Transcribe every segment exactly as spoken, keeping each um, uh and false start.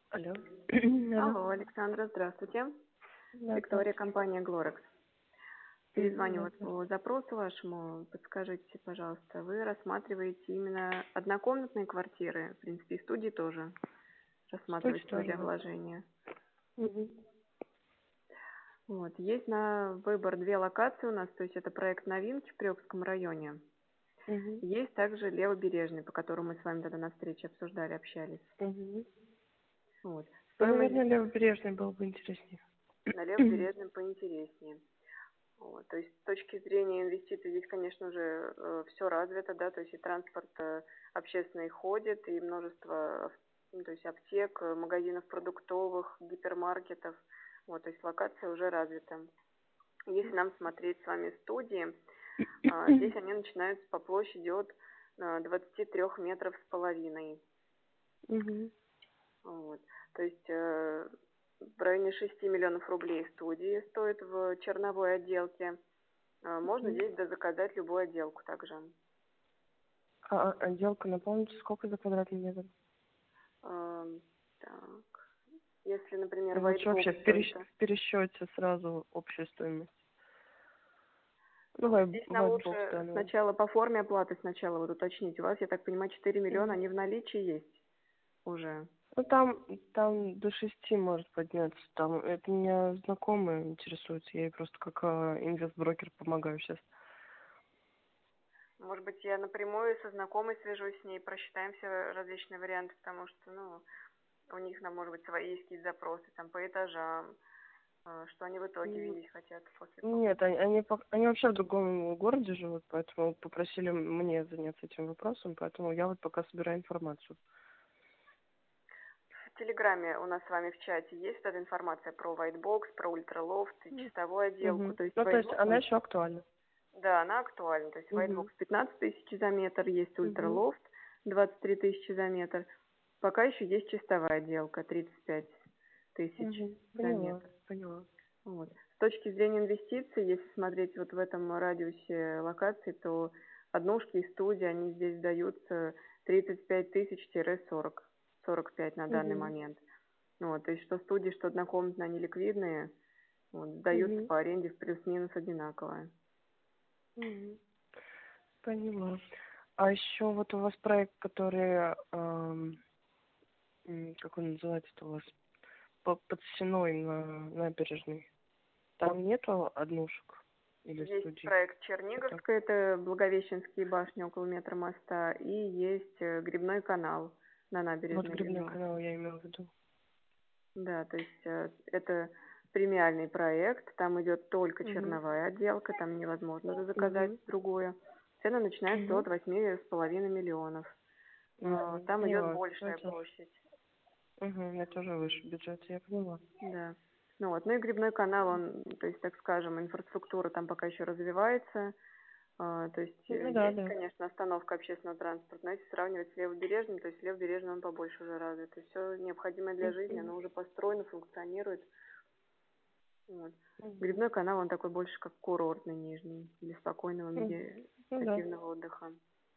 Алло. Алло. Алло, Александра, здравствуйте. Да, Виктория, здравствуйте. компания Glorex. Мгм, Перезваниваю да, вас по здравствуйте. запросу вашему. Подскажите, пожалуйста, вы рассматриваете именно однокомнатные квартиры? В принципе, и студии тоже Студия рассматриваете тоже, студия да. вложения. Мгм. Вот. Есть на выбор две локации у нас, то есть это проект новинки в Приокском районе. Мгм. Есть также Левобережный, по которому мы с вами тогда на встрече обсуждали, общались. Мгм. Вот. Ну, Стоимость наверное, Левобережный был бы интереснее. на Левобережном поинтереснее. Вот, то есть с точки зрения инвестиций здесь, конечно же, э, все развито, да, то есть и транспорт э, общественный ходит, и множество, ав- ну, то есть аптек, э, магазинов продуктовых, гипермаркетов, вот, то есть локация уже развита. Если нам смотреть с вами студии, а, здесь они начинаются по площади от э, двадцати трёх метров с половиной. Мгм. Вот. То есть э, в районе шести миллионов рублей студии стоит в черновой отделке. А, Можно Мгм. здесь заказать любую отделку также. А а- отделка, напомните, сколько за квадратный метр? Ам, Так, если, например, Ну, лучше вообще whitebox, в, то перес- это... в пересчете сразу общая стоимость. Ну, а, вайт, Здесь нам вайтбокс, да, лучше ну. сначала по форме оплаты сначала вот уточнить. У вас, я так понимаю, четыре миллиона, Мгм. они в наличии есть уже. Ну, там, там до шести может подняться. Там, это меня знакомая интересуется. Я ей просто как а, инвестброкер помогаю сейчас. Может быть, я напрямую со знакомой свяжусь с ней, просчитаем все различные варианты, потому что, ну, у них, нам, может быть, свои есть какие-то запросы, там, по этажам, а, что они в итоге видеть хотят после Нет, покупки. они, они, пок- они вообще в другом городе живут, поэтому попросили мне заняться этим вопросом, поэтому я вот пока собираю информацию. В Телеграме у нас с вами в чате есть эта информация про whitebox, про ультралофт и чистовую отделку. Угу. То есть Ну, то есть whitebox, она он, еще актуальна. да, она актуальна. То есть whitebox Угу. пятнадцать тысяч за метр, есть Угу. ультралофт двадцать три тысячи за метр. Пока еще есть чистовая отделка тридцать пять тысяч Угу. за Поняла, метр. поняла. Вот. С точки зрения инвестиций, если смотреть вот в этом радиусе локаций, то однушки и студии, они здесь даются тридцать пять тысяч сорок, сорок пять на данный Угу. момент. Вот, то есть что студии, что однокомнатные, они ликвидные, вот, сдаются Угу. по аренде в плюс-минус одинаково. Угу. Поняла. А еще вот у вас проект, который, ам, м, как он называется-то у вас, по- под стеной на набережной. Там нету однушек или Есть студий? проект Это Черниговская, это Благовещенские башни около метра моста, и есть э, Грибной канал на вот набережной Грибной Грибного. канал я имела в виду. Да, то есть э, это премиальный проект, там идет только Угу. черновая отделка, там невозможно уже заказать Угу. другое. Цены начинаются Угу. от восьми с половиной миллионов. Э, Угу. Там идет Поняла. Ну, большая это, площадь. угу. Это уже выше бюджет, я поняла. Да. Ну вот, ну и Грибной канал, он, то есть, так скажем, инфраструктура там пока еще развивается. А, то есть Ну э, да, есть, да. конечно, остановка общественного транспорта, но если сравнивать с левобережным, то есть левобережный он побольше уже развит. И все необходимое для жизни, Угу. оно уже построено, функционирует. Вот. Угу. Грибной канал, он такой больше как курортный нижний, для спокойного Угу. Ну да. медитативного отдыха.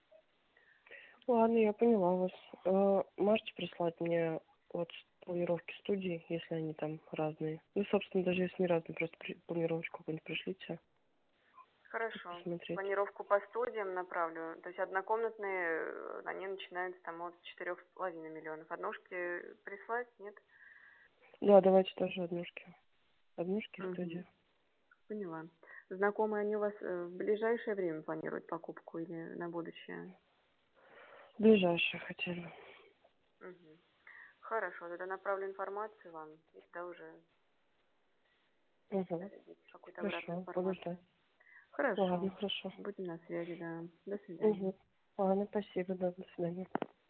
Ладно, я поняла вас. Э, можете прислать мне вот планировки студий, если они там разные. Ну, собственно, даже если не разные, просто при- планировочку какую-нибудь пришлите, чтобы Хорошо. посмотреть. Планировку по студиям направлю. То есть однокомнатные, э, они начинаются там от четырех с половиной миллионов. Однушки прислать, нет? Да, давайте тоже однушки. Однушки и Угу. студия. Поняла. Знакомые они у вас э, в ближайшее время планируют покупку или на будущее? Ближайшие хотели. Угу. Хорошо, тогда направлю информацию вам, и тогда уже Угу. дадите какую-то обратную Хорошо, буду информацию. ждать. Ладно, Хорошо. хорошо. Будем на связи, да. До свидания. Угу. Ладно, спасибо, да, до свидания.